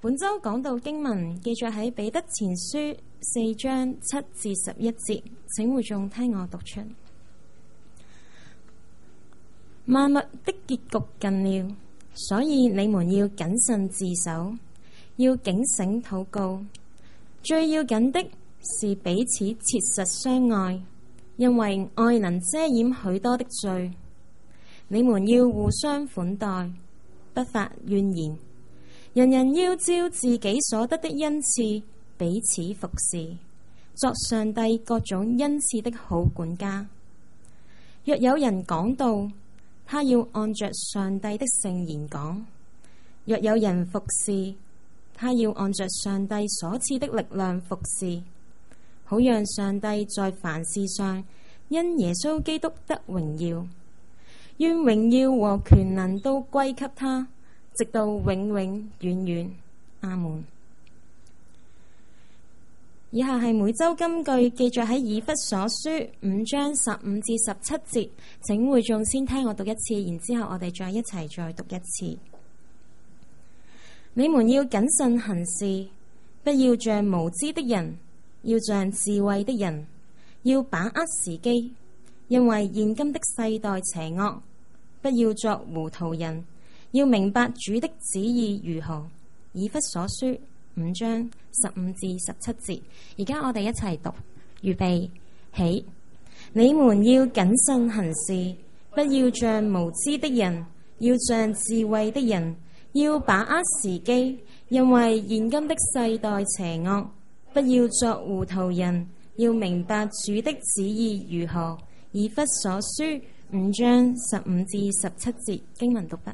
本周講道經文記載喺彼得前書4章7至11節，請會眾聽我讀出。萬物的結局近了，所以你們要謹慎自守，要警醒禱告。最要緊的是彼此切實相愛，因為愛能遮掩許多的罪。你們要互相款待，不發怨言。人人要照自己所得的恩賜彼此服侍，作上帝各種恩賜的好管家。若有人講道，他要按着上帝的聖言講；若有人服侍，他要按着上帝所賜的力量服侍，好讓上帝在凡事上因耶穌基督得榮耀。願榮耀和權能都歸給他，直到永永遠遠。阿門。以下係每周金句，記載喺以弗所書5章15至17節，請會眾先聽我讀一次，然之後我哋再一齊再讀一次。你們要謹慎行事，不要像無知的人，要像智慧的人，要把握時機，因為現今的世代邪惡。不要作糊塗人，要明白主的旨意如何。以弗所書5章15至17節，而家我哋一齊讀，預備起。你們要謹慎行事，不要像無知的人，要像智慧的人，要把握時機，因為現今的世代邪惡。不要作糊塗人，要明白主的旨意如何。以弗所書5章15至17節，經文讀畢。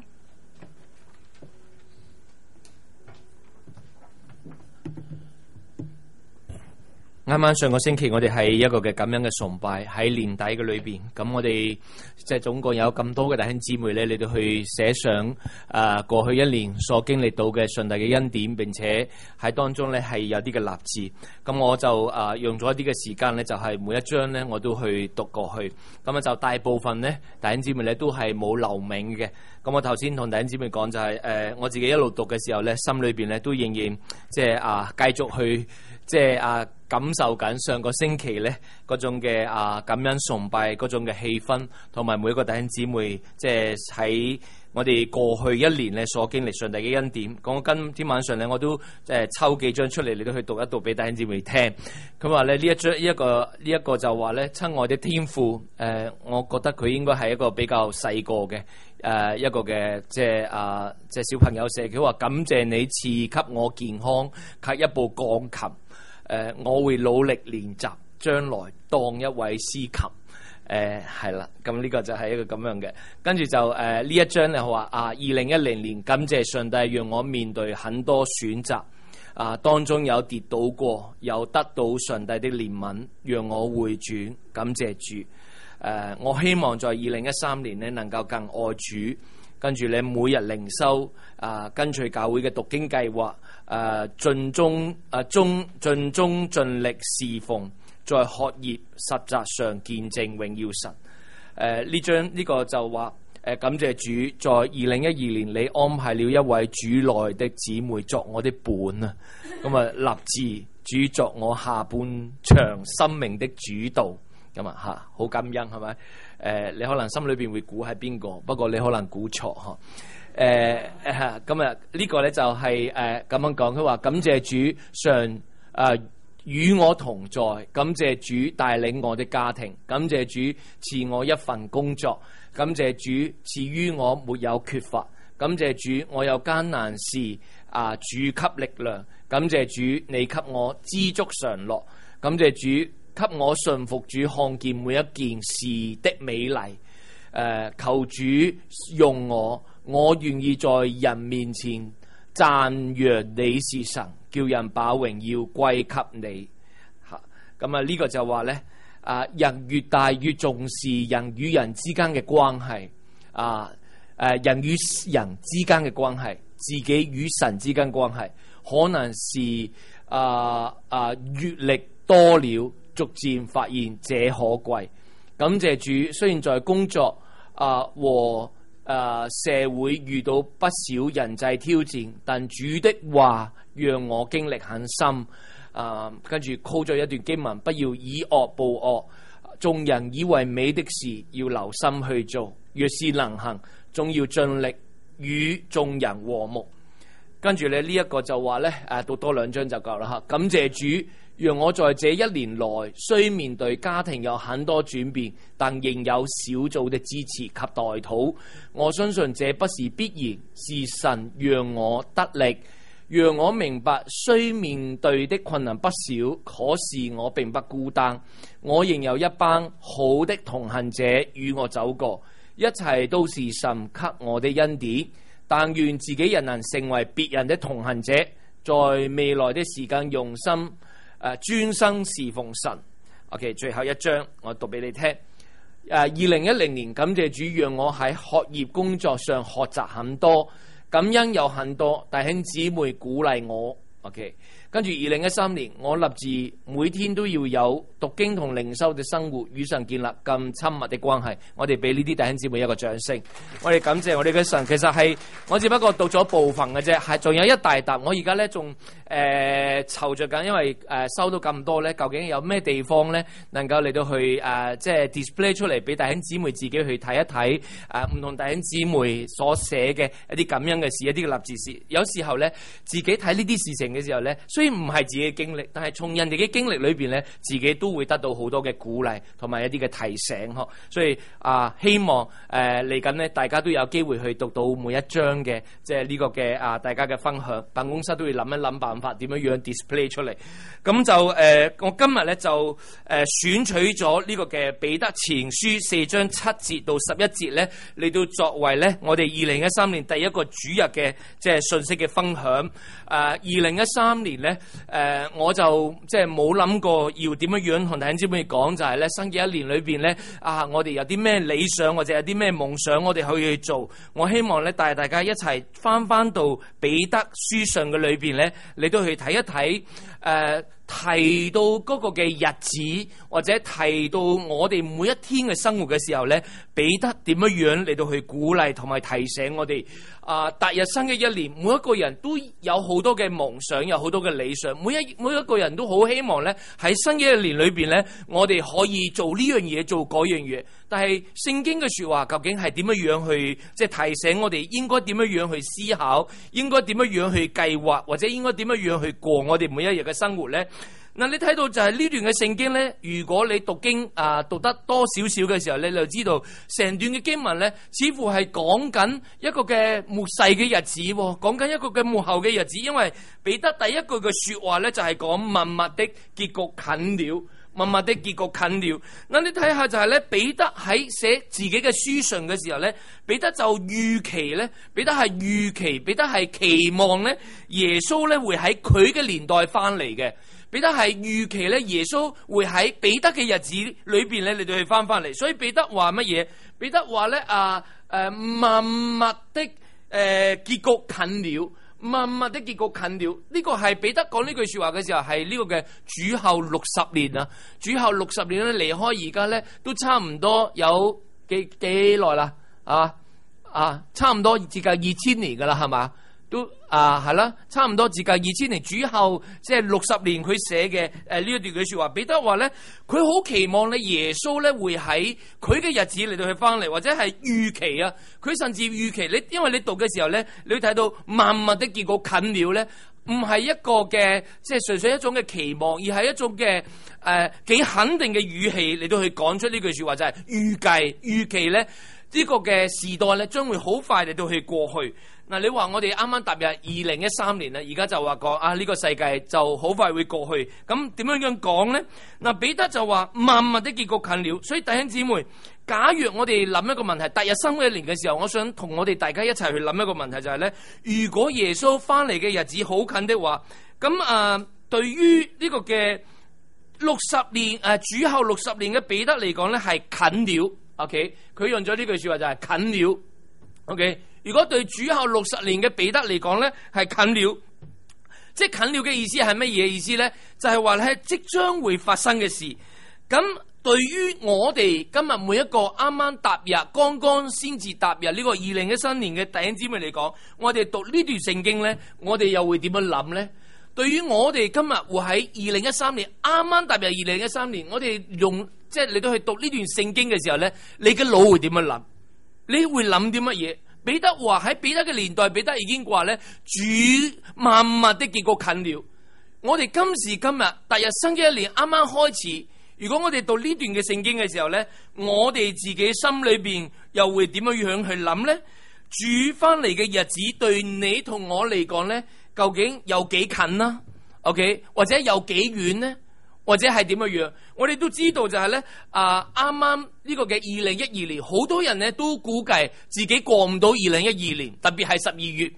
啱啱上個星期我哋係一個嘅咁樣嘅崇拜喺年底嘅裏邊，咁我哋即係總共有咁多嘅弟兄姊妹咧，你哋去寫上過去一年所經歷到嘅上帝嘅恩典，並且喺當中咧係有啲嘅立志。咁我就用咗一啲嘅時間咧，就係每一章咧我都去讀過去。咁啊就大部分咧弟兄姊妹咧都係冇留名嘅。咁我頭先同弟兄姊妹講就係我自己一路讀嘅時候咧，心裏邊咧都仍然即係繼續去即係感受緊上個星期咧嗰種嘅感恩崇拜嗰種嘅氣氛，同埋每一個弟兄姊妹即係喺我哋過去一年咧所經歷上帝嘅恩典。咁我今天晚上咧我都抽幾張出嚟，你都去讀一讀俾弟兄姊妹聽。佢話咧呢一個就話咧，親愛的天父，我覺得佢應該係一個比較細個嘅一個嘅即係小朋友寫。佢話感謝你賜給我健康及一部鋼琴。我會努力練習，將來當一位司琴。係啦，咁呢個就係一個咁樣嘅。跟住就呢一章咧話2010年感謝上帝讓我面對很多選擇，當中有跌倒過，有得到上帝的憐憫，讓我回轉，感謝主。我希望在2013年呢能夠更愛主。跟住你每日靈修跟隨教會嘅讀經計劃，盡忠盡力侍奉，在學業實習上見證榮耀神。呢個就話感謝主，在2012年你安排了一位主內的姊妹作我的伴啊，咁立志主作我下半場生命的主導。咁好感恩係咪？你可能心裏邊會估係邊個，不過你可能估錯嗬。咁呢個咧就係咁樣講，佢話感謝主常與我同在，感謝主帶領我的家庭，感謝主賜我一份工作，感謝主賜予我沒有缺乏，感謝主我有艱難事主給力量，感謝主你給我知足常樂，感謝主給我順服主，看見每一件事的美麗。求主用我願意在人面前讚揚你是神，叫人把榮耀歸給你。咁呢個就話呢，人越大越重視人與人之間嘅關係，人與人之間嘅關係，自己與神之間關係，可能是閱歷多了，逐漸發現這可貴。感謝主，雖然在工作和社會遇到不少人際挑戰，但主的話讓我經歷很深。跟住 call 咗一段經文，不要以惡報惡，眾人以為美的事要留心去做，若是能行，總要盡力與眾人和睦。跟住咧呢一個就話咧，讀多2章就夠啦吓。感謝主，讓我在這1年內雖面對家庭有很多轉變，但仍有小組的支持及代禱。我相信這不是必然，是神讓我得力，讓我明白雖面對的困難不少，可是我並不孤單，我仍有一班好的同行者與我走過，一切都是神給我的恩典。但願自己人能成為別人的同行者，在未來的時間用心專心侍奉神。OK， 最後1章我讀俾你聽。2010年感謝主，讓我喺學業工作上學習很多，感恩有很多弟兄姊妹鼓勵我。OK， 跟住2013年，我立志每天都要有讀經同靈修嘅生活，與神建立更親密的關係。我哋俾呢啲弟兄姊妹一個掌聲。我哋感謝我哋嘅神。其實係我只不過讀咗部分嘅啫，係仲有一大沓。我而家咧仲籌着緊，因為收到咁多咧，究竟有咩地方咧能夠嚟到去即係 display 出嚟俾弟兄姊妹自己去睇一睇唔同弟兄姊妹所寫嘅一啲咁樣嘅事，一啲嘅立志事。有時候咧自己睇呢啲事情嘅時候咧，雖然唔係自己嘅經歷，但係從人哋嘅經歷裏邊咧，自己都會得到好多嘅鼓勵同埋一啲嘅提醒呵。所以希望嚟緊咧，大家都有機會去讀到每一章嘅即係呢個嘅大家嘅分享。辦公室都要諗一諗辦法，點樣樣 display 出嚟。咁就我今日咧就選取咗呢個嘅彼得前書4章7節到11節咧，嚟到作為咧我哋2013年第一個主日嘅即係信息嘅分享。2013年咧我就即係冇諗過要點樣樣同弟兄姊妹講，就係咧新嘅一年裏邊咧我哋有啲咩理想或者有啲咩夢想，我哋可以去做。我希望咧帶大家一齊翻到彼得書信嘅裏邊咧，你都去睇一睇提到嗰個嘅日子，或者提到我哋每一天嘅生活嘅時候咧，彼得點樣樣嚟到去鼓勵同埋提醒我哋踏入新嘅一年，每一個人都有好多嘅夢想，有好多嘅理想，每一個人都好希望咧喺新嘅一年裏邊咧，我哋可以做呢樣嘢，做嗰樣嘢。但係聖經嘅說話究竟係點樣樣去即係提醒我哋應該點樣樣去思考，應該點樣樣去計劃，或者應該點樣樣去過我哋每一日嘅生活咧？嗱，你睇到就係呢段嘅聖經咧，如果你讀經讀得多少少嘅時候，你就知道成段嘅經文咧，似乎係講緊一個嘅末世嘅日子，講緊一個嘅末後嘅日子。因為彼得第一句嘅說話咧，就係講萬物的結局近了，萬物的結局近了。嗱，你睇下就係咧，彼得喺寫自己嘅書信嘅時候咧，彼得就預期咧，彼得係期望咧，耶穌咧會喺佢嘅年代翻嚟嘅。彼得係預期咧，耶穌會喺彼得嘅日子裏邊咧，你哋去翻嚟。所以彼得話乜嘢？彼得話咧萬物的結局近了，萬物的結局近了。呢個係彼得講呢句說話嘅時候，係呢個嘅主後60年啊！主後60年咧，離開而家咧都差唔多有幾耐啦？差唔多接近2000年噶啦，係嘛？都係啦，差唔多接近2000年主後，即係60年佢寫嘅呢一段嘅說話。彼得話咧，佢好期望咧耶穌咧會喺佢嘅日子嚟到去翻嚟，或者係預期啊。佢甚至預期你，因為你讀嘅時候咧，你會睇到萬物的結局近了咧，唔係一個嘅即係純粹一種嘅期望，而係一種嘅幾肯定嘅語氣嚟到去講出呢句說話，就係預期咧呢個嘅時代咧將會好快嚟到去過去。嗱，你話我哋啱啱踏入2013年啦，而家就話講呢個世界就好快會過去，咁點樣講咧？嗱，彼得就話萬物的結局近了，所以弟兄姊妹，假如我哋諗一個問題，踏入新嘅一年嘅時候，我想同我哋大家一齊去諗一個問題，就係咧，如果耶穌翻嚟嘅日子好近的話，咁對於呢個嘅60年主後60年嘅彼得嚟講咧係近了。OK， 佢用咗呢句說話就係近了。OK。如果對主後60年嘅彼得嚟講咧，係近了，即係近了嘅意思係乜嘢意思咧？就係話咧即將會發生嘅事。咁對於我哋今日每一個啱啱踏入，剛剛先至踏入呢個2013年嘅弟兄姊妹嚟講，我哋讀呢段聖經咧，我哋又會點樣諗咧？對於我哋今日會喺2013年啱啱踏入2013年，我哋用即係你都去讀呢段聖經嘅時候咧，你嘅腦會點樣諗？你會諗啲乜嘢？彼得話喺彼得嘅年代，彼得已經話咧，主萬物的結果近了。我哋今時今日踏入新嘅一年啱啱開始，如果我哋讀呢段嘅聖經嘅時候咧，我哋自己心裏邊又會點樣樣去諗咧？主翻嚟嘅日子對你同我嚟講咧，究竟有幾近啦？OK， 或者有幾遠咧？或者係點樣樣？我哋都知道就係咧，啱啱呢個嘅2012年，好多人咧都估計自己過唔到2012年，特別係12月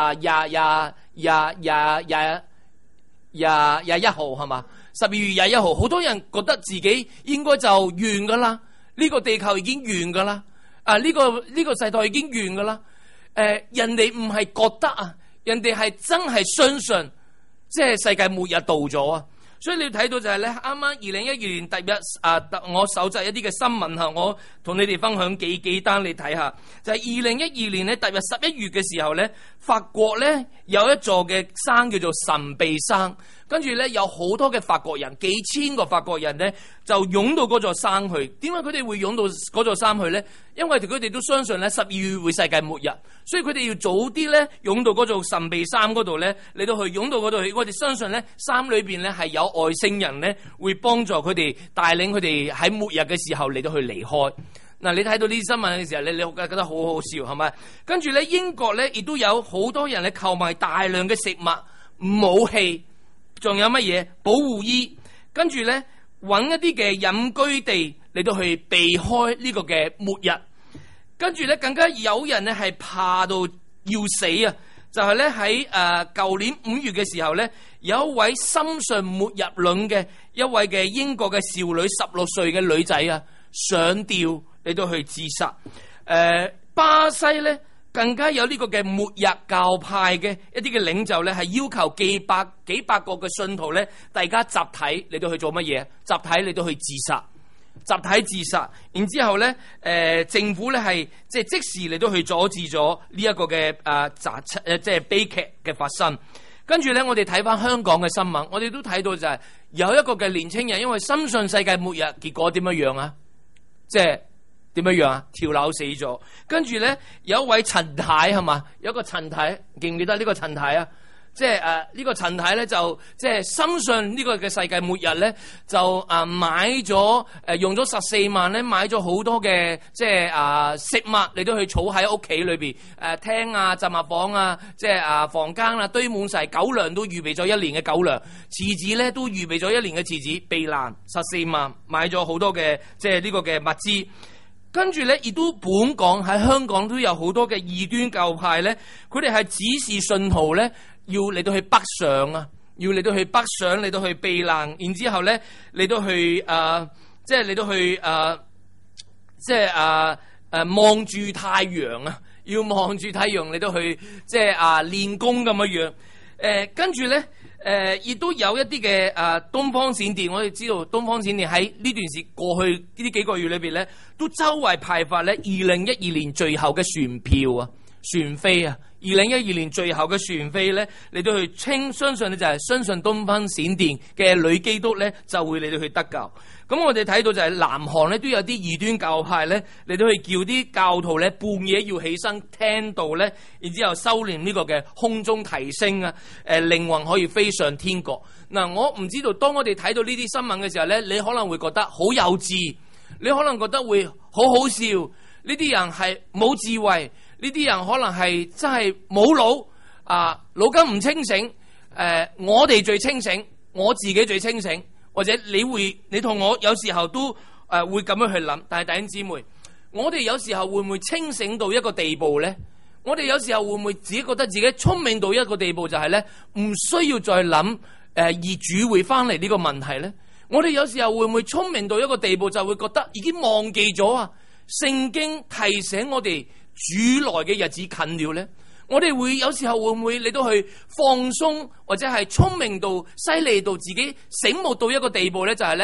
21號係嘛？12月21號，好多人覺得自己應該就完噶啦，呢個地球已經完噶啦，呢個世代已經完噶啦。人哋唔係覺得啊，人哋係真係相信，即係世界末日到咗啊！所以你睇到就係咧，啱啱2012年踏入我搜集一啲嘅新聞嚇，我同你哋分享幾單你睇下，就係2012年咧踏入11月嘅時候咧，法國咧有一座嘅山叫做神秘山，跟住咧有好多嘅法國人，幾千個法國人咧就湧到嗰座山去。點解佢哋會湧到嗰座山去咧？因為佢哋都相信咧12月會世界末日，所以佢哋要早啲咧湧到嗰座神秘山嗰度咧，嚟到去湧到嗰度去。我哋相信咧山裏邊咧係有外星人咧會幫助佢哋，帶領佢哋喺末日嘅時候嚟到去離開。嗱，你睇到呢啲新聞嘅時候，你覺得好好笑係咪？跟住咧英國咧亦都有好多人咧購買大量嘅食物、武器，仲有乜嘢保護衣，跟住咧揾一啲嘅隱居地嚟到去避開呢個嘅末日。跟住咧，更加有人咧係怕到要死啊！就係咧喺舊年5月嘅時候咧，有一位深信末日論嘅一位嘅英國嘅少女16歲嘅女仔啊，上吊嚟到去自殺。巴西咧更加有呢個嘅末日教派嘅一啲嘅領袖咧，係要求幾百個嘅信徒咧，大家集體嚟到去做乜嘢？集體嚟到去自殺。集體自殺，然之後咧，政府咧係即時嚟到去阻止咗呢一個嘅即係悲劇嘅發生。跟住咧，我哋睇翻香港嘅新聞，我哋都睇到就係有一個嘅年青人，因為深信世界末日，結果點樣樣啊？即係點樣樣啊？跳樓死咗。跟住咧，有一位陳太係嘛？有一個陳太，記唔記得呢個陳太啊？即係呢個陳太咧就即係深信呢個嘅世界末日咧，就買咗用咗14萬咧買咗好多嘅即係食物嚟到去儲喺屋企裏邊，廳啊、雜物房啊、即係房間啊，堆滿晒狗糧，都預備咗1年嘅狗糧，廁紙咧都預備咗1年嘅廁紙，避難14萬買咗好多嘅即係呢個嘅物資。跟住咧，亦都本港喺香港都有好多嘅異端教派咧，佢哋係指示信徒咧。要嚟到去北上啊！要嚟到去北上，嚟到去避難，然之後咧嚟到去即係嚟到去即係望住太陽啊！要望住太陽嚟到去即係練功咁樣樣。跟住咧亦都有一啲嘅東方閃電，我哋知道東方閃電喺呢段時過去呢幾個月裏邊咧，都周圍派發咧2012年最後嘅船票啊！船飛啊！2012年最後嘅船飛咧，嚟到去相信咧就係相信東方閃電嘅女基督咧，就會嚟到去得救。咁我哋睇到就係南韓咧都有啲異端教派咧，嚟到去叫啲教徒咧半夜要起身聽道咧，然之後修煉呢個嘅空中提升啊，靈魂可以飛上天國。嗱，我唔知道當我哋睇到呢啲新聞嘅時候咧，你可能會覺得好幼稚，你可能覺得會好好笑，呢啲人係冇智慧。呢啲人可能係真係冇腦腦筋唔清醒。我哋最清醒，我自己最清醒，或者你同我有時候都會咁樣去諗。但係弟兄姊妹，我哋有時候會唔會清醒到一個地步咧？我哋有時候會唔會自己覺得自己聰明到一個地步，就係咧唔需要再諗而主會翻嚟呢個問題咧？我哋有時候會唔會聰明到一個地步，就會覺得已經忘記咗啊？聖經提醒我哋。主來嘅日子近了咧，我哋會有時候會唔會你都去放鬆，或者係聰明到犀利到自己醒目到一個地步咧？就係咧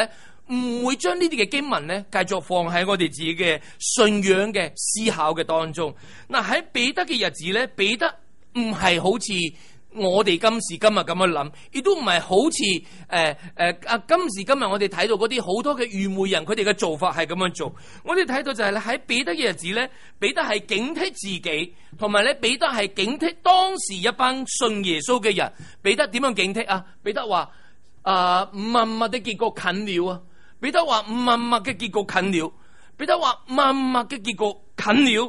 唔會將呢啲嘅經文咧繼續放喺我哋自己嘅信仰嘅思考嘅當中。嗱，喺彼得嘅日子咧，彼得唔係好似我哋今時今日咁樣諗，亦都唔係好似今時今日我哋睇到嗰啲好多嘅愚昧人，佢哋嘅做法係咁樣做。我哋睇到就係咧，喺彼得嘅日子咧，彼得係警惕自己，同埋咧彼得係警惕當時一班信耶穌嘅人。彼得點樣警惕啊？彼得話默默的結局近了啊！彼得話默默嘅結局近了。彼得話默默嘅結局近了。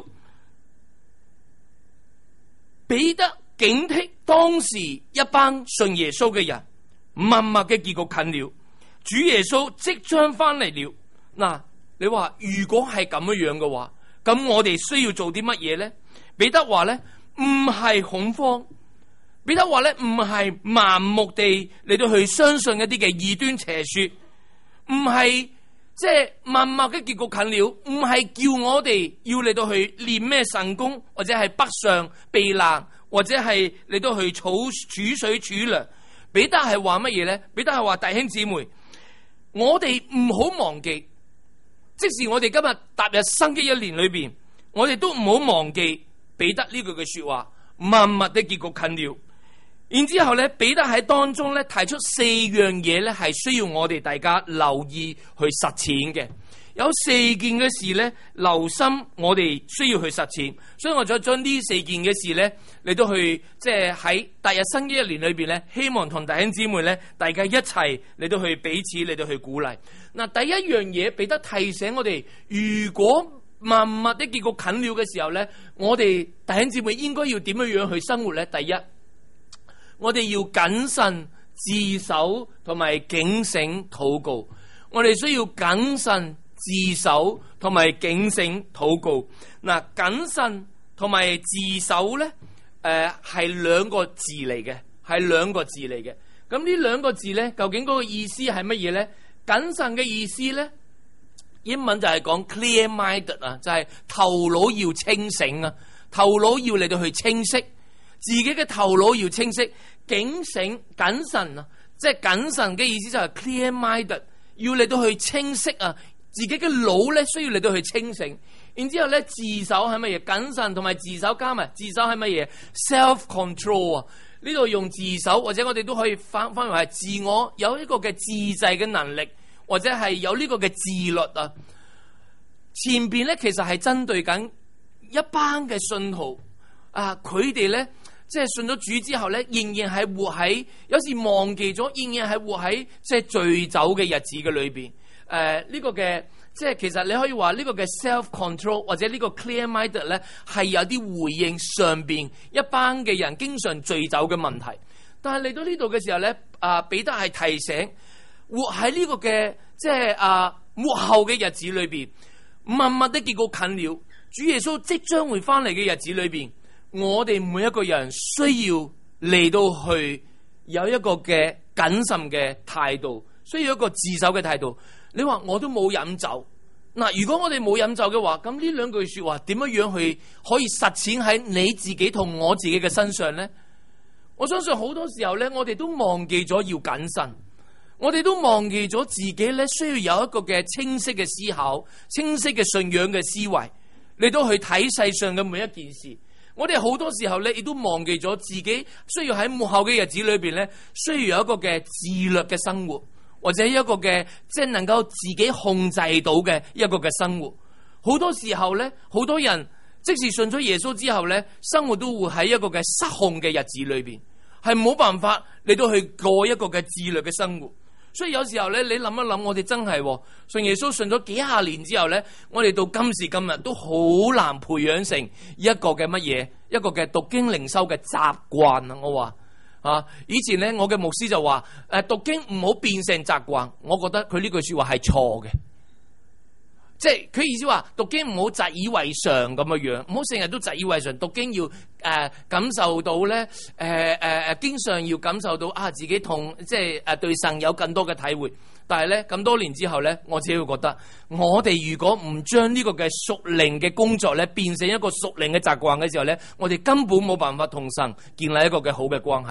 彼得警惕當時一班信耶穌嘅人，默默嘅結局近了。主耶穌即將翻嚟了。嗱，你話如果係咁樣嘅話，咁我哋需要做啲乜嘢咧？彼得話咧，唔係恐慌。彼得話咧，唔係盲目地嚟到去相信一啲嘅異端邪說，唔係即係默默嘅結局近了，唔係叫我哋要嚟到去練咩神功，或者係北上避難，或者係嚟到去儲水儲糧。彼得係話乜嘢咧？彼得係話，弟兄姊妹，我哋唔好忘記，即使我哋今日踏入新嘅一年裏邊，我哋都唔好忘記彼得呢句嘅說話，默默的結局近了。然之後咧，彼得喺當中咧提出4樣嘢咧，係需要我哋大家留意去實踐嘅。有4件嘅事咧，留心我哋需要去實踐。所以我再將呢4件嘅事咧嚟到去，即係喺踏入新嘅一年裏邊咧，希望同弟兄姊妹咧，大家一齊嚟到去彼此嚟到去鼓勵。嗱，第一樣嘢，彼得提醒我哋，如果默默的結局近了嘅時候咧，我哋弟兄姊妹應該要點樣去生活咧？第一，我哋要謹慎自守同埋警醒禱告。我哋需要謹慎自守同埋警醒禱告。嗱，謹慎同埋自守咧，係2個字嚟嘅，係2個字嚟嘅。咁呢2個字咧，究竟嗰個意思係乜嘢咧？謹慎嘅意思咧，英文就係講 clear minded 啊，就係頭腦要清醒啊，頭腦要嚟到去清晰。自己嘅頭腦要清晰，警醒謹慎啊，即係謹慎嘅意思就係 clear minded， 要嚟到去清晰啊，自己嘅腦咧需要嚟到去清醒。然之後咧，自守係乜嘢？謹慎同埋自守加埋，自守係乜嘢 ？self control 啊，呢度用自守，或者我哋都可以翻為係自我有呢個嘅自制嘅能力，或者係有呢個嘅自律啊。前邊咧其實係針對緊一班嘅信徒啊，佢哋咧。即係信咗主之後咧，仍然係活喺，有時忘記咗，仍然係活喺即係醉酒嘅日子嘅裏邊。呢個嘅即係其實你可以話呢個嘅 self control 或者呢個 clear minded 咧，係有啲回應上邊一班嘅人經常醉酒嘅問題。但係嚟到呢度嘅時候咧，彼得係提醒活喺呢個嘅即係末後嘅日子裏邊，默默的結局近了，主耶穌即將會翻嚟嘅日子裏邊。我哋每一個人需要嚟到去有一個嘅謹慎嘅態度，需要一個自守嘅態度。你話我都冇飲酒，嗱，如果我哋冇飲酒嘅話，咁呢2句說話點樣樣去可以實踐喺你自己同我自己嘅身上呢？我相信好多時候咧，我哋都忘記咗要謹慎，我哋都忘記咗自己咧需要有一個嘅清晰嘅思考、清晰嘅信仰嘅思維，嚟到去睇世上嘅每一件事。我哋好多時候咧，亦都忘記咗自己需要喺末後嘅日子裏邊咧，需要有一個嘅自律嘅生活，或者一個嘅即係能夠自己控制到嘅一個嘅生活。好多時候咧，好多人即使信咗耶穌之後咧，生活都會喺一個嘅失控嘅日子裏邊，係冇辦法嚟到去過一個嘅自律嘅生活。所以有時候咧，你諗一諗，我哋真係信耶穌信咗幾廿年之後咧，我哋到今時今日都好難培養成一個嘅乜嘢，一個嘅讀經靈修嘅習慣啊！我話以前咧，我嘅牧師就話讀經唔好變成習慣，我覺得佢呢句說話係錯嘅。即係佢意思話讀經唔好習以為常咁嘅樣，唔好成日都習以為常。讀經要感受到咧，經常要感受到自己同即係對神有更多嘅體會。但係咧咁多年之後咧，我自己會覺得，我哋如果唔將呢個嘅屬靈嘅工作咧變成一個屬靈嘅習慣嘅時候咧，我哋根本冇辦法同神建立一個嘅好嘅關係。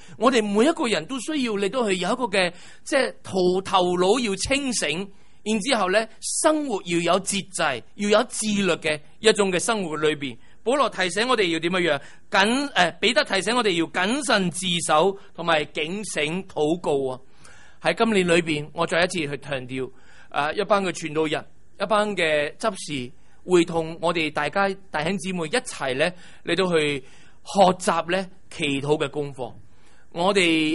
我哋每一個人都需要你都去有一個嘅即係頭腦要清醒，然之後咧生活要有節制，要有自律嘅一種嘅生活裏邊。保羅提醒我哋要點樣樣彼得提醒我哋要謹慎自守同埋警醒禱告啊！喺今年裏邊，我再一次去強調一班嘅傳道人，一班嘅執事，會同我哋大家弟兄姊妹一齊咧嚟到去學習咧祈禱嘅功課。我哋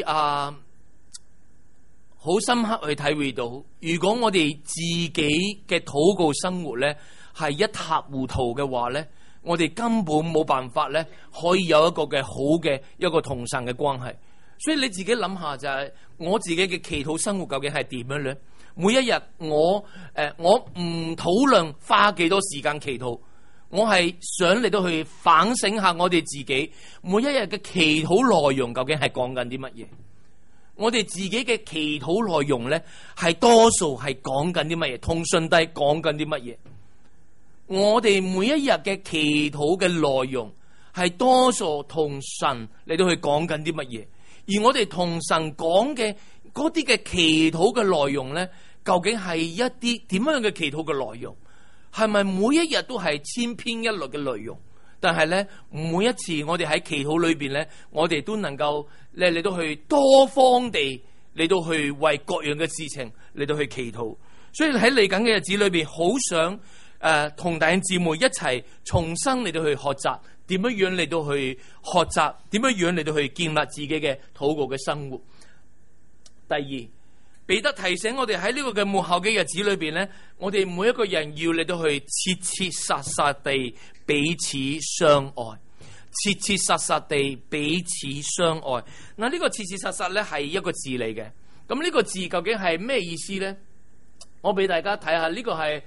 好深刻去體會到，如果我哋自己嘅禱告生活咧係一塌糊塗嘅話咧，我哋根本冇辦法咧可以有一個嘅好嘅一個同神嘅關係。所以你自己諗下，就係我自己嘅祈禱生活究竟係點樣咧？每一日我唔討論花幾多時間祈禱，我係想嚟到去反省下我哋自己每一日嘅祈禱內容究竟係講緊啲乜嘢？我哋自己嘅祈禱內容咧係多數係講緊啲乜嘢？同上帝講緊啲乜嘢？我哋每一日嘅祈禱嘅內容係多數同神嚟到去講緊啲乜嘢？而我哋同神講嘅嗰啲嘅祈禱嘅內容咧，究竟係一啲點樣嘅祈禱嘅內容？係咪每一日都係千篇一律嘅內容？但係咧，每一次我哋喺祈禱裏邊咧，我哋都能夠嚟到去多方地嚟到去為各樣嘅事情嚟到去祈禱。所以喺嚟緊嘅日子裏邊，好想同弟兄姊妹一齊重新嚟到去學習。點樣樣嚟到去學習？點樣樣嚟到去建立自己嘅禱告嘅生活？第二，彼得提醒我哋喺呢個嘅末後嘅日子裏邊咧，我哋每一個人要嚟到去切切實實地彼此相愛，切切實實地彼此相愛。嗱，呢個切切實實咧係一個字嚟嘅。咁呢個字究竟係咩意思咧？我俾大家睇下，呢個係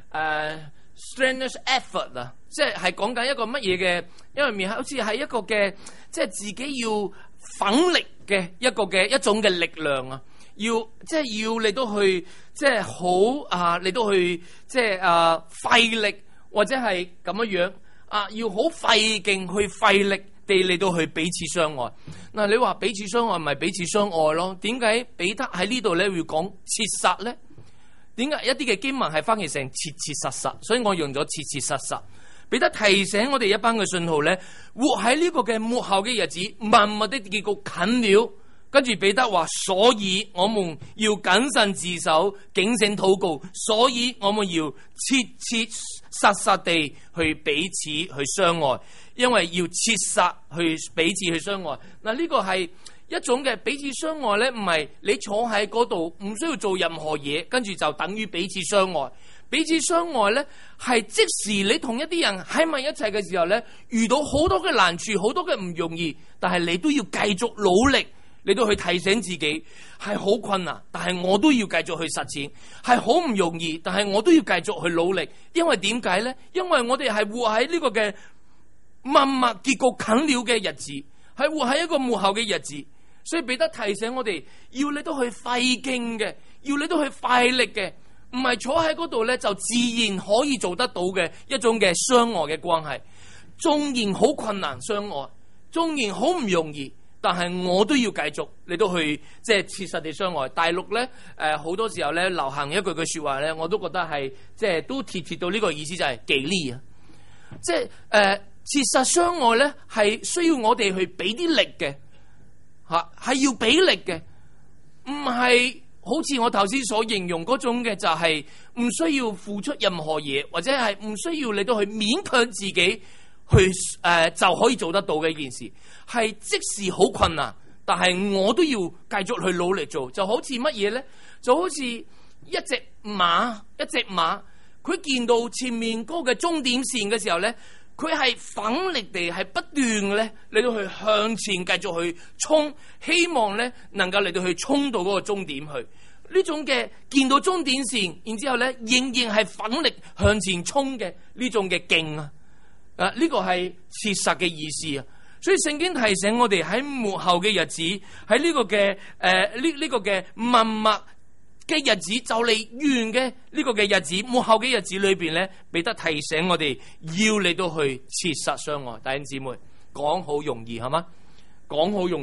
strenuous effort 啊，即係講緊一個乜嘢嘅，因為面好似係一個嘅，即係自己要奮力嘅一個嘅一種嘅力量啊，要即係要嚟到去，即係好嚟到去，即係費力或者係咁樣樣要好費勁去費力地嚟到去彼此相愛。嗱，你話彼此相愛咪彼此相愛咯？點解彼得喺呢度咧會講切實咧？點解一啲嘅經文係翻譯成切切實實？所以我用咗切切實實。彼得提醒我哋一班嘅信徒咧，活喺呢個嘅末後嘅日子，萬物的結局近了。跟住彼得話，所以我們要謹慎自守，警醒禱告。所以我們要切切實實地去彼此去相愛，因為要切實去彼此去相愛。嗱，呢個係一種嘅彼此相愛咧，唔係你坐喺嗰度唔需要做任何嘢，跟住就等於彼此相愛。彼此相愛咧，係即時你同一啲人喺埋一齊嘅時候咧，遇到好多嘅難處，好多嘅唔容易，但係你都要繼續努力，你都去提醒自己係好困難，但係我都要繼續去實踐，係好唔容易，但係我都要繼續去努力。因為點解咧？因為我哋係活喺呢個嘅萬物結局近了嘅日子，係活喺一個末後嘅日子。所以彼得提醒我哋，要你都去費勁嘅，要你都去費力嘅，唔係坐喺嗰度咧就自然可以做得到嘅一種嘅相愛嘅關係。縱然好困難相愛，縱然好唔容易，但係我都要繼續你都去即係切實地相愛。大陸咧好多時候咧流行一句說話咧，我都覺得係即係都貼到呢個意思，就係給力啊！即係切實相愛咧係需要我哋去俾啲力嘅。係要俾力嘅，唔係好似我頭先所形容嗰種嘅，就係唔需要付出任何嘢，或者係唔需要你都去勉強自己去就可以做得到嘅一件事，係即使好困難，但係我都要繼續去努力做。就好似乜嘢咧？就好似一隻馬，佢見到前面嗰個終點線嘅時候咧，佢係奮力地係不斷咧嚟到去向前繼續去衝，希望咧能夠嚟到去衝到嗰個終點去。呢種嘅見到終點線，然之後咧仍然係奮力向前衝嘅呢種嘅勁啊！呢個係切實嘅意思啊！所以聖經提醒我哋喺末後嘅日子，喺呢個嘅呢個嘅萬物嘅日子就嚟完嘅呢個嘅日子，末後嘅日子裏邊咧，彼得提醒我哋要你都去切實相愛。弟兄姊妹，講好容易係嘛？講好容易，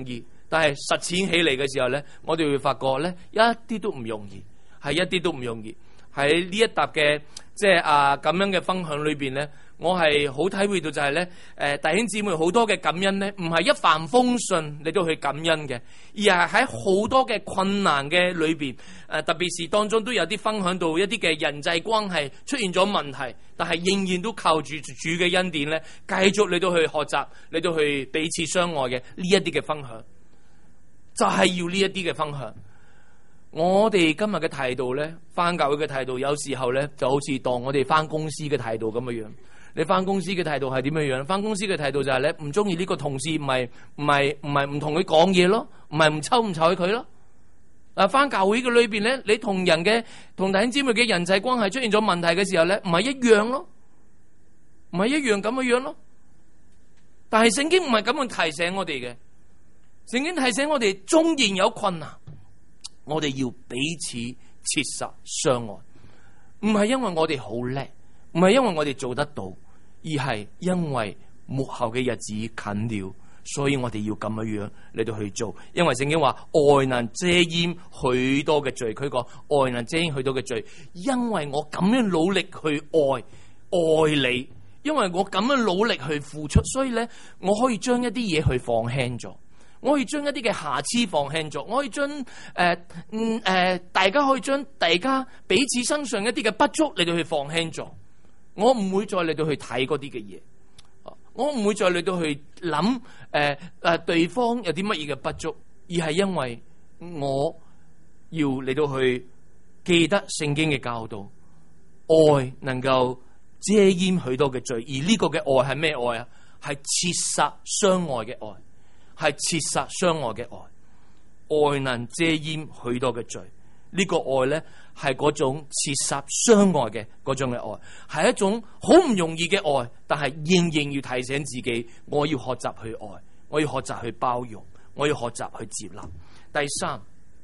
但係實踐起嚟嘅時候咧，我哋會發覺咧，一啲都唔容易，係一啲都唔容易。喺呢一沓嘅即係咁樣嘅分享裏邊咧，我係好體會到就係咧，弟兄姊妹好多嘅感恩咧，唔係一帆風順你都去感恩嘅，而係喺好多嘅困難嘅裏邊，特別是當中都有啲分享到一啲嘅人際關係出現咗問題，但係仍然都靠住主嘅恩典咧，繼續你都去學習，你都去彼此相愛嘅呢一啲嘅分享，就係要呢一啲嘅分享。我哋今日嘅態度咧，返教會嘅態度，有時候咧就好似當我哋返公司嘅態度咁嘅樣。你返公司嘅態度係點樣樣？返公司嘅態度就係咧，唔中意呢個同事，唔係唔同佢講嘢咯，唔係唔睬佢咯。返教會嘅裏邊咧，你同弟兄姊妹嘅人際關係出現咗問題嘅時候咧，唔係一樣咯，唔係一樣咁嘅樣咯。但係聖經唔係咁樣提醒我哋嘅，聖經提醒我哋，縱然有困難，我哋要彼此切實相愛，唔係因為我哋好叻，唔係因為我哋做得到，而係因為末後嘅日子近了，所以我哋要咁樣嚟到去做。因為聖經話愛能遮掩許多嘅罪，佢講愛能遮掩許多嘅罪，因為我咁樣努力去愛你，因為我咁樣努力去付出，所以咧我可以將一啲嘢去放輕咗。我可以將一啲嘅瑕疵放輕咗，我可以將大家可以將大家彼此身上一啲嘅不足嚟到去放輕咗，我唔會再嚟到去睇嗰啲嘅嘢，我唔會再嚟到去諗對方有啲乜嘢嘅不足，而係因為我要嚟到去記得聖經嘅教導，愛能夠遮掩許多嘅罪，而呢個嘅愛係咩愛啊？係切實相愛嘅愛。係切實相愛嘅愛，愛能遮掩許多嘅罪。呢個愛咧係嗰種切實相愛嘅嗰種嘅愛，係一種好唔容易嘅愛，但係仍然要提醒自己，我要學習去愛，我要學習去包容，我要學習去接納。第三，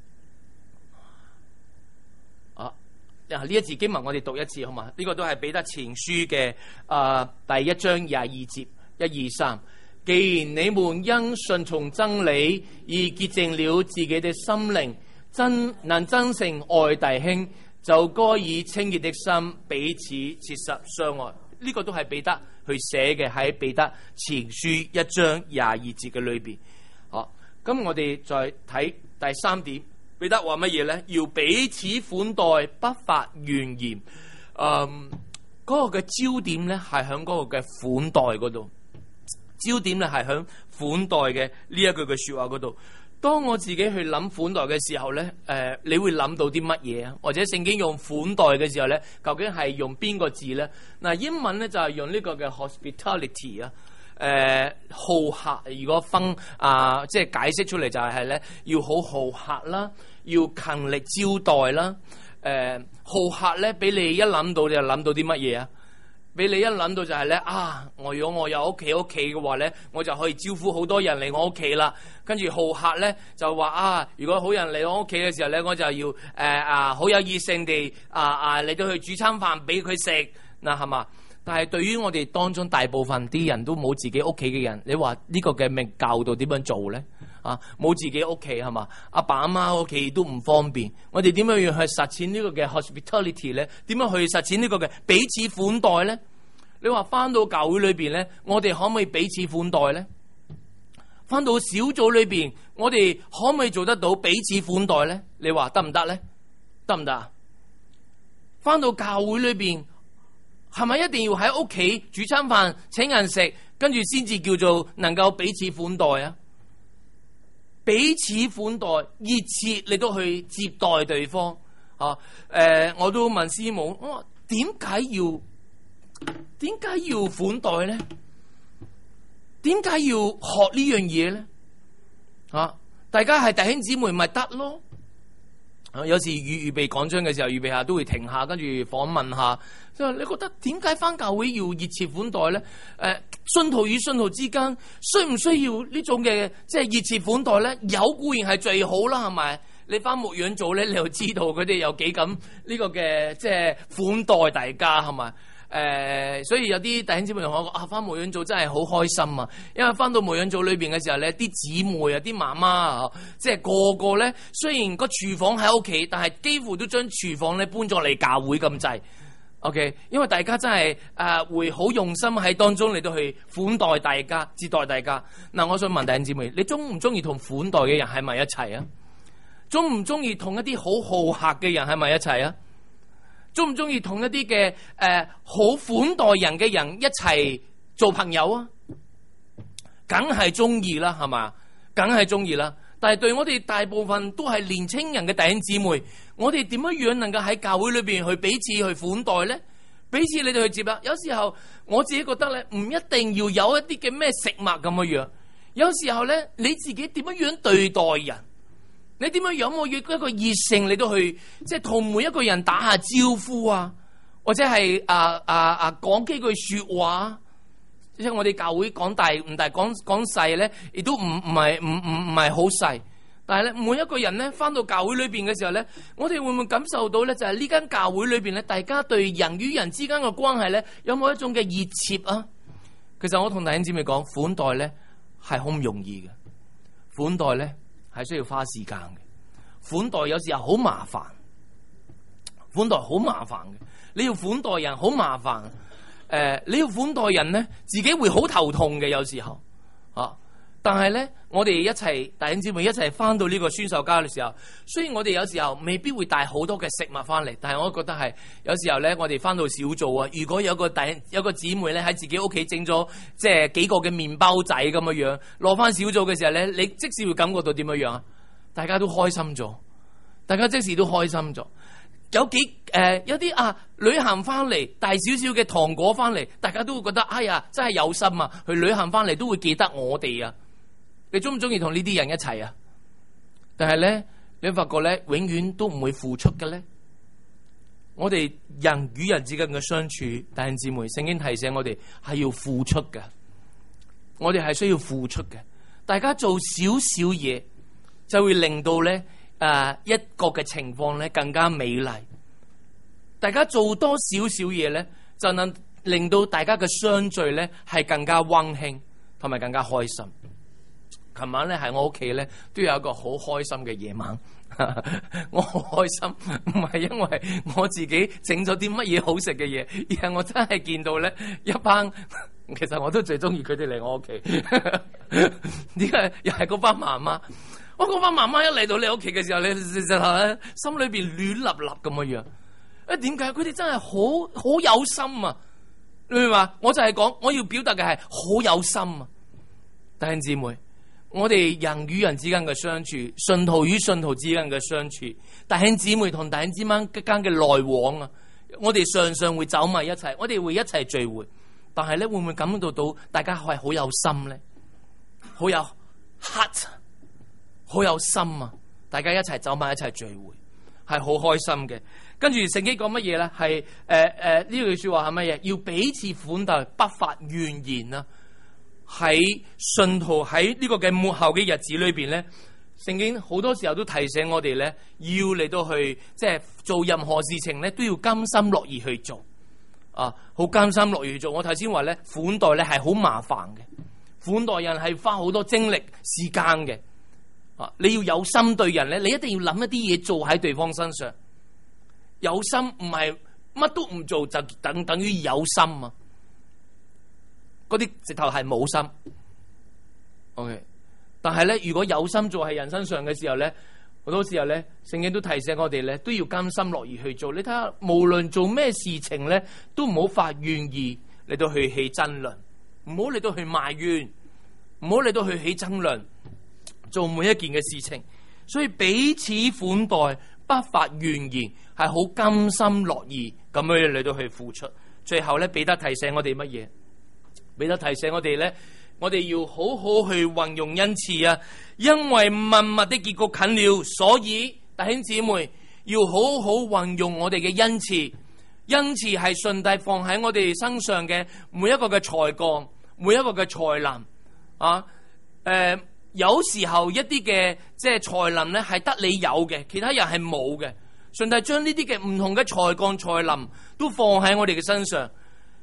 呢一節經文我哋讀一次好嘛？呢個都係彼得前書嘅第1章22節1、2、3。既然你們因順從真理而潔淨了自己的心靈，能真誠愛弟兄，就該以清潔的心彼此切實相愛。呢個都係彼得去寫嘅，喺彼得前書1章22節嘅裏邊。好，咁我哋再睇第3點，彼得話乜嘢咧？要彼此款待，不發怨言。嗰個嘅焦點咧係喺嗰個嘅款待嗰度。焦點咧係響款待嘅呢一句嘅說話嗰度。當我自己去諗款待嘅時候咧，你會諗到啲乜嘢啊？或者聖經用款待嘅時候咧，究竟係用邊個字咧？嗱，英文咧就係用呢個嘅 hospitality 啊，好客。如果即係解釋出嚟就係咧，要好客啦，要勤力招待啦。好客咧，俾你一諗到你就諗到啲乜嘢啊？俾你一諗到就係咧如果我有屋企嘅話咧，我就可以招呼好多人嚟我屋企啦。跟住好客咧就話如果好人嚟我屋企嘅時候咧，我就要好有熱誠地嚟到去煮餐飯俾佢食嗱，係嘛？但係對於我哋當中大部分啲人都冇自己屋企嘅人，你話呢個嘅命教導點樣做咧？冇自己屋企係嘛？阿爸阿媽屋企都唔方便，我哋點樣要去實踐呢個嘅 hospitality 咧？點樣去實踐呢個嘅彼此款待咧？你話翻到教會裏邊咧，我哋可唔可以彼此款待咧？翻到小組裏邊，我哋可唔可以做得到彼此款待咧？你話得唔得咧？得唔得啊？翻到教會裏邊，係咪一定要喺屋企煮餐飯請人食，跟住先至叫做能夠彼此款待啊？彼此款待，熱切你都去接待對方我都問師母，我話點解要款待咧？點解要學呢樣嘢咧？大家係弟兄姊妹咪得咯？有時預備講章嘅時候，預備下都會停下，跟住訪問下。即係你覺得點解返教會要熱切款待咧？信徒與信徒之間需唔需要呢種嘅即係熱切款待咧？有固然係最好啦，係咪？你返牧養組咧，你又知道佢哋有幾咁呢個嘅即係款待大家，係咪？ 所以有啲弟兄姊妹同我講翻牧養組真係好開心啊！因為翻到牧養組裏邊嘅時候咧，啲姊妹啊、啲媽媽啊，即係個個咧，雖然個廚房喺屋企，但係幾乎都將廚房咧搬咗嚟教會咁滯。OK， 因為大家真係會好用心喺當中嚟到去款待大家、接待大家。嗱，我想問弟兄姊妹，你中唔中意同款待嘅人喺埋一齊啊？中唔中意同一啲好好客嘅人喺埋一齊啊？中唔中意同一啲嘅好款待人嘅人一齊做朋友啊？梗係中意啦，係嘛？梗係中意啦。但係對我哋大部分都係年青人嘅弟兄姊妹，我哋點樣能夠喺教會裏邊去彼此去款待咧？彼此你哋去接啊？有時候我自己覺得咧，唔一定要有一啲嘅咩食物咁樣。有時候咧，你自己點樣對待人？你點樣我要一個熱誠嚟到去，即係同每一個人打下招呼啊，或者係講幾句說話。即係我哋教會講大唔大，講細咧，亦都唔係好細。但係咧，每一個人咧翻到教會裏邊嘅時候咧，我哋會唔會感受到咧，就係呢間教會裏邊咧，大家對人與人之間嘅關係咧，有冇一種嘅熱切啊？其實我同弟兄姊妹講，款待咧係好唔容易嘅，款待咧係需要花時間嘅，款待有時候好麻煩，款待好麻煩嘅，你要款待人好麻煩。你要款待人咧，自己會好頭痛嘅，有時候啊。但係咧，我哋一齊弟兄姊妹一齊翻到呢個宣授家嘅時候，雖然我哋有時候未必會帶好多嘅食物翻嚟，但係我都覺得係有時候咧，我哋翻到小組啊，如果有個姊妹咧喺自己屋企整咗即係幾個嘅麵包仔咁嘅樣，攞翻小組嘅時候咧，你即時會感覺到點樣樣啊？大家都開心咗，大家即時都開心咗。有啲旅行翻嚟帶少少嘅糖果翻嚟，大家都會覺得哎呀真係有心啊！去旅行翻嚟都會記得我哋啊！你中唔中意同呢啲人一齊啊？但係咧，你發覺咧，永遠都唔會付出嘅咧。我哋人與人之間嘅相處，弟兄姊妹，聖經提醒我哋係要付出嘅，我哋係需要付出嘅。大家做少少嘢，就會令到咧。一個嘅情況咧更加美麗，大家做多少少嘢咧，就能令到大家嘅相聚咧係更加溫馨，同埋更加開心。琴晚咧喺我屋企咧都有一個好開心嘅夜晚，我好開心，唔係因為我自己整咗啲乜嘢好食嘅嘢，而係我真係見到咧一班，其實我都最中意佢哋嚟我屋企，點解又係嗰班媽媽？我嗰班媽媽一嚟到你屋企嘅時候，你就心裏邊亂立立咁嘅樣。點解佢哋真係好有心啊？你明嘛？我就係講，我要表達嘅係好有心啊！弟兄姊妹，我哋人與人之間嘅相處，信徒與信徒之間嘅相處，弟兄姊妹同弟兄之間嘅來往啊，我哋常常會走埋一齊，我哋會一齊聚會，但係咧會唔會感覺到大家係好有心咧？好有 heart。好有心啊！大家一齊走埋一齊聚會，係好開心嘅。跟住聖經講乜嘢咧？係呢句說話係乜嘢？要彼此款待，不發怨言啊！喺信徒喺呢個嘅末後嘅日子裏邊咧，聖經好多時候都提醒我哋咧，要嚟到去即係做任何事情咧，都要甘心樂意去做啊！好甘心樂意去做。我頭先話咧，款待咧係好麻煩嘅，款待人係花好多精力時間嘅。你要有心對人咧，你一定要諗一啲嘢做喺對方身上。有心唔係乜都唔做就等於有心啊！嗰啲直頭係冇心。OK， 但係咧，如果有心做喺人身上嘅時候咧，好多時候咧，聖經都提醒我哋咧，都要甘心樂意去做。你睇下，無論做咩事情咧，都唔好發怨言嚟到去起爭論，唔好嚟到去埋怨，唔好嚟到去起爭論。做每一件嘅事情，所以彼此款待，不發怨言，係好甘心樂意咁樣嚟到去付出。最後咧，彼得提醒我哋乜嘢？彼得提醒我哋咧，我哋要好好去運用恩賜啊！因為萬物的結局近了，所以弟兄姊妹要好好運用我哋嘅恩賜。恩賜係上帝放喺我哋身上嘅每一個嘅才幹，每一個嘅才能啊！有時候一啲嘅即係才能咧係得你有嘅，其他人係冇嘅。上帝將呢啲嘅唔同嘅才幹才能都放喺我哋嘅身上。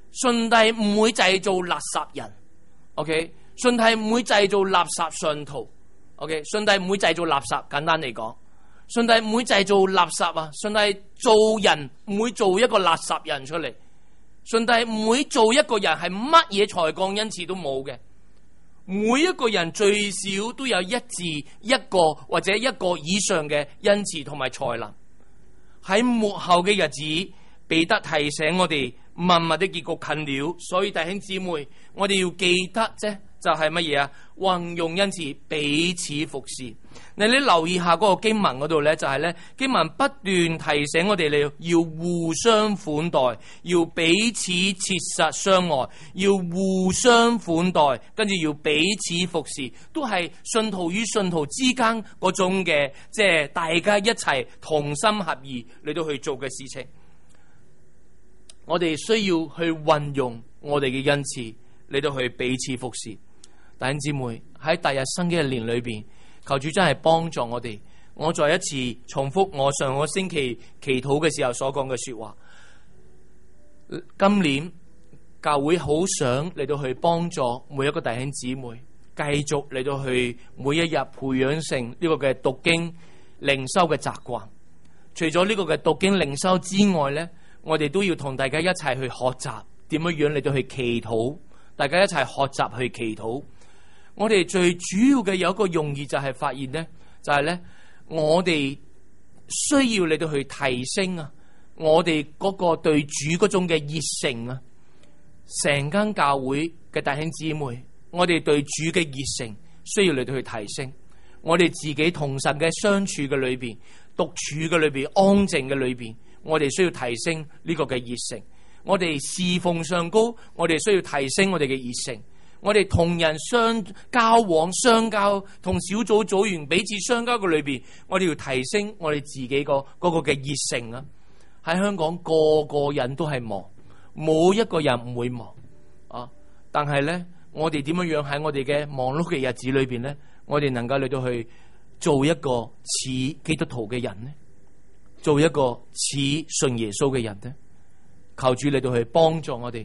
上帝唔會製造垃圾人 ，OK， 上帝唔會製造垃圾信徒 ，OK， 上帝唔會製造垃圾，簡單嚟講，上帝唔會製造垃圾啊，上帝做人唔會做一個垃圾人出嚟，上帝唔會做一個人係乜嘢才幹恩賜都冇嘅，每一個人最少都有一至一個或者一個以上嘅恩賜同埋才能。喺末後嘅日子，彼得提醒我哋萬物的結局近了，所以弟兄姊妹，我哋要記得啫，就係乜嘢啊？運用恩賜彼此服侍。你留意下嗰個經文嗰度咧，就係咧經文不斷提醒我哋，你要互相款待，要彼此切實相愛，要互相款待，跟住要彼此服侍，都係信徒與信徒之間嗰種嘅，即係大家一齊同心合意嚟到去做嘅事情。我哋需要去運用我哋嘅恩賜嚟到去彼此服侍。弟兄姊妹，喺第日新嘅一年裏邊，求主真係幫助我哋。我再一次重複我上個星期祈禱嘅時候所講嘅說話。今年教會好想嚟到去幫助每一個弟兄姊妹，繼續嚟到去每一日培養成呢個嘅讀經靈修嘅習慣。除咗呢個嘅讀經靈修之外呢，我哋都要同大家一齊去學習點樣樣嚟到去祈禱，大家一齊學習去祈禱。我哋最主要嘅有一個用意就係發現呢，就係呢，我哋需要嚟到去提升啊，我哋嗰個對主嗰種嘅熱誠啊，成間教會嘅弟兄姊妹，我哋對主嘅熱誠需要嚟到去提升。我哋自己同神嘅相處嘅裏邊，獨處嘅裏邊，安靜嘅裏邊，我哋需要提升呢個嘅熱誠。我哋侍奉上高，我哋需要提升我哋嘅熱誠。我哋同人相交往相交，同小組組員彼此相交嘅裏邊，我哋要提升我哋自己個嗰個嘅熱誠啊！喺香港個個人都係忙，冇一個人唔會忙啊！但係咧，我哋點樣樣喺我哋嘅忙碌嘅日子裏邊咧，我哋能夠嚟到去做一個似基督徒嘅人呢？做一個似信耶穌嘅人呢？求主嚟到去幫助我哋。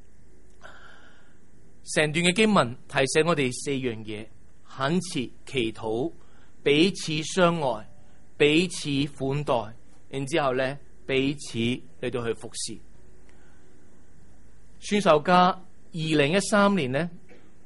成段嘅經文提醒我哋四樣嘢：懇切祈禱、彼此相愛、彼此款待，然之後咧彼此嚟到去服侍。宣授家2013年呢，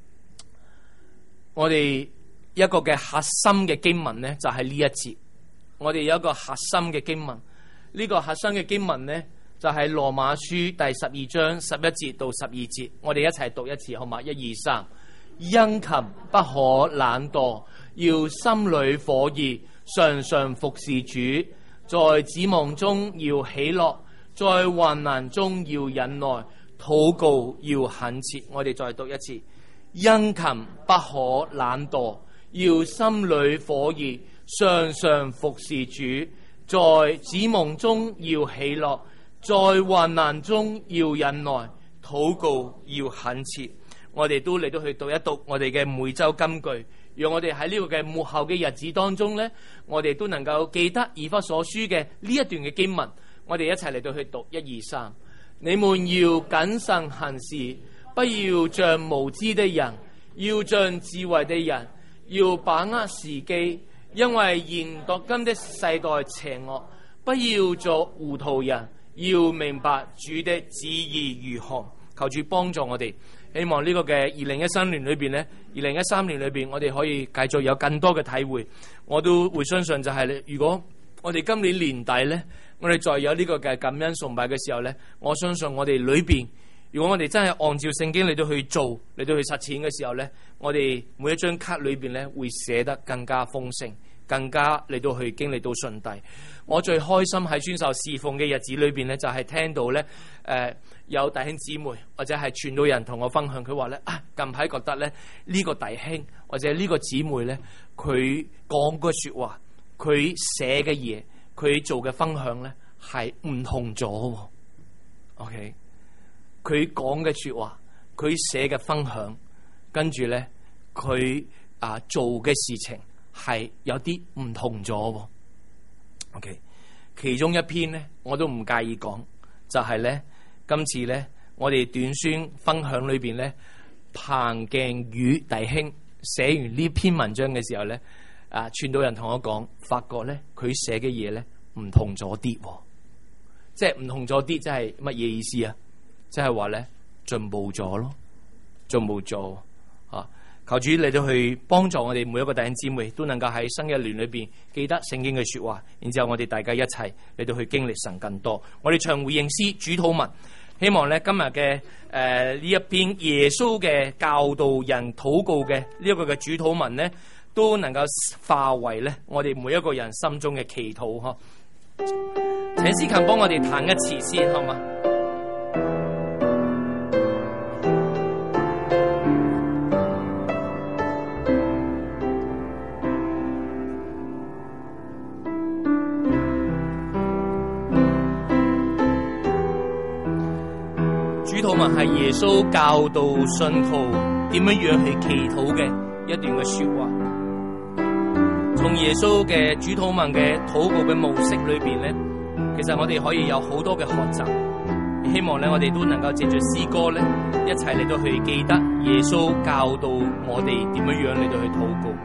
我哋一個嘅核心嘅經文呢，就係呢一節。我哋有一個核心嘅經文，呢個核心嘅經文呢，就係羅馬書第12章11節到12節，我哋一齊讀一次好嘛？1、2、3，殷勤不可懶惰，要心裏火熱，常常服侍主，在指望中要喜樂，在患難中要忍耐，禱告要懇切。我哋再讀一次，殷勤不可懶惰，要心裏火熱，常常服侍主，在指望中要喜樂，在患難中要忍耐，禱告要懇切。我哋都嚟到去讀一讀我哋嘅每周金句，讓我哋喺呢個嘅末後嘅日子當中呢，我哋都能夠記得以弗所書嘅呢一段嘅經文。我哋一齊嚟到去讀1、2、3。你們要謹慎行事，不要像無知的人，要像智慧的人，要把握時機，因為現當今的世代邪惡，不要作糊塗人，要明白主的旨意如何。求主幫助我哋，希望呢個嘅2013年裏邊呢，2013年裏邊我哋可以繼續有更多嘅體會。我都會相信就係，如果我哋今年年底呢，我哋再有呢個嘅感恩崇拜嘅時候呢，我相信我哋裏邊，如果我哋真係按照聖經嚟到去做，嚟到去實踐嘅時候呢，我哋每一張卡裏邊呢會寫得更加豐盛，更加嚟到去經歷到上帝。我最開心喺宣授侍奉嘅日子裏邊呢，就係聽到呢有弟兄姊妹或者係傳道人同我分享，佢話呢，近排覺得呢，呢個弟兄或者呢個姊妹呢，佢講嘅說話，佢寫嘅嘢，佢做嘅分享呢，係唔同咗。OK， 佢講嘅說話，佢寫嘅分享，跟住呢，佢做嘅事情係有啲唔同咗。OK， 其中一篇呢，我都唔介意講，就係呢，今次呢， 我哋短宣分享裏邊咧，彭鏡宇弟兄寫完呢篇文章嘅時候咧，傳道人同我講，發覺咧佢寫嘅嘢咧唔同咗啲，即係唔同咗啲，即係乜嘢意思啊？即係話咧進步咗咯，進步咗啊！求主嚟到去幫助我哋每一個弟兄姊妹，都能夠喺新嘅一年裏邊記得聖經嘅說話，然之後我哋大家一齊嚟到去經歷神更多。我哋唱回應詩主禱文，希望咧今日嘅呢一篇耶穌嘅教導人禱告嘅呢一個嘅主禱文咧，都能夠化為咧我哋每一個人心中嘅祈禱嗬。請思勤幫我哋彈一詞先，好嗎？主禱文係耶穌教導信徒點樣去祈禱嘅一段嘅說話。從耶穌嘅主禱文嘅禱告嘅模式裏邊咧，其實我哋可以有好多嘅學習。希望咧我哋都能夠借住詩歌咧，一齊嚟到去記得耶穌教導我哋點樣嚟到去禱告。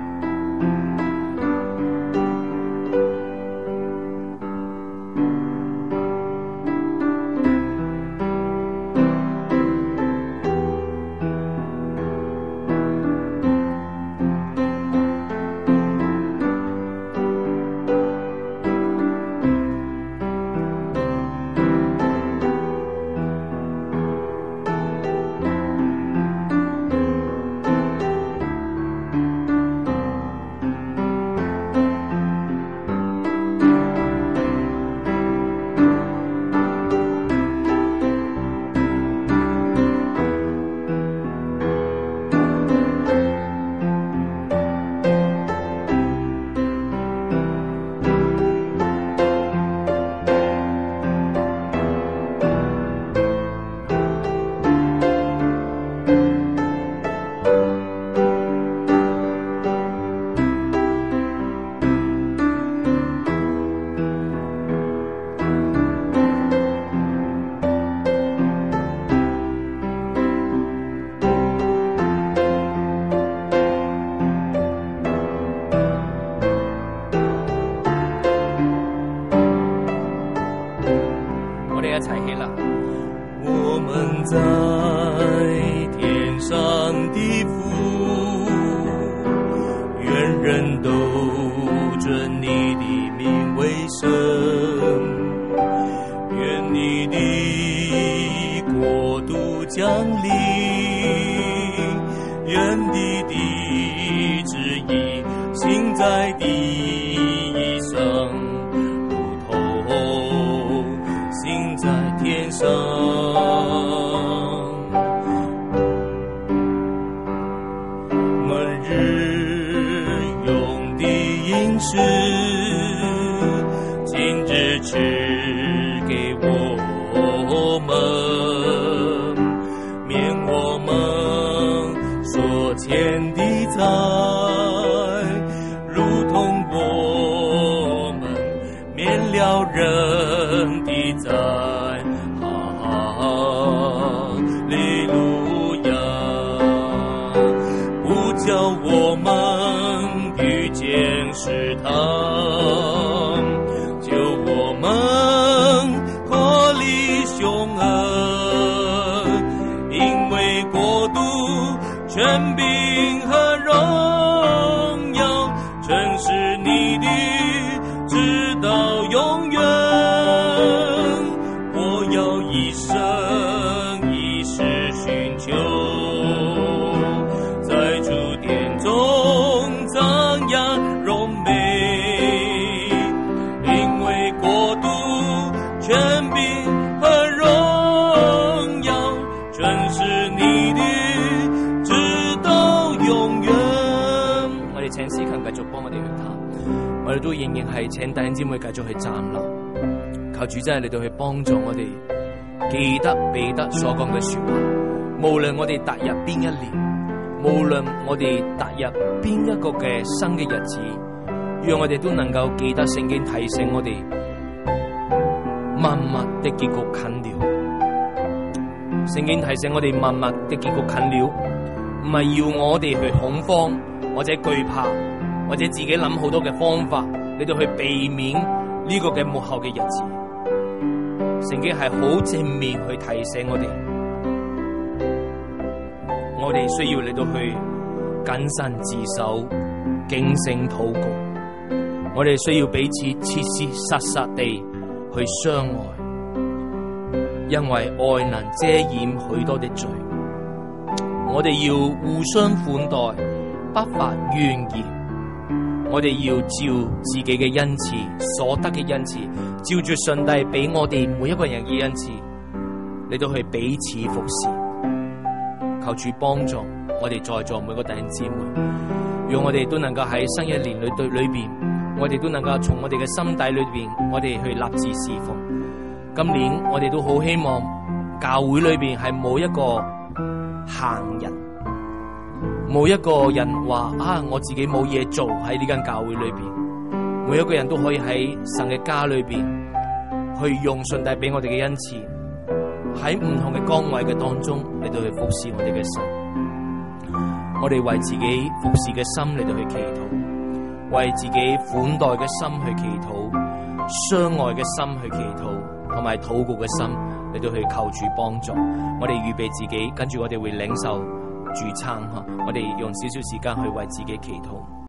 我哋都仍然係請弟兄姊妹繼續去站立，求主真係嚟到去幫助我哋記得彼得所講嘅說話。無論我哋踏入邊一年，無論我哋踏入邊一個嘅新嘅日子，讓我哋都能夠記得聖經提醒我哋，萬物的結局近了。 聖經提醒我哋萬物的結局近了，唔係要我哋去恐慌或者懼怕，或者自己諗好多嘅方法嚟到去避免呢個嘅末後嘅日子。聖經係好正面去提醒我哋，我哋需要嚟到去謹慎自守、警醒禱告。我哋需要彼此切切實實地去相愛，因為愛能遮掩許多的罪。我哋要互相款待，不發怨言。我哋要照自己嘅恩賜，所得嘅恩賜，照住上帝俾我哋每一個人嘅恩賜，嚟到去彼此服侍。求主幫助我哋在座每個弟兄姊妹，讓我哋都能夠喺新一年裏邊，我哋都能夠從我哋嘅心底裏邊，我哋去立志侍奉。今年我哋都好希望教會裏邊係冇一個閒人，冇一個人話我自己冇嘢做喺呢間教會裏邊。每一個人都可以喺神嘅家裏邊去用上帝俾我哋嘅恩賜，喺唔同嘅崗位嘅當中嚟到去服侍我哋嘅神。我哋為自己服侍嘅心嚟到去祈禱，為自己款待嘅心去祈禱，相愛嘅心去祈禱，同埋禱告嘅心嚟到去求主幫助。我哋預備自己，跟住我哋會領受主餐，我哋用少少時間去為自己祈禱。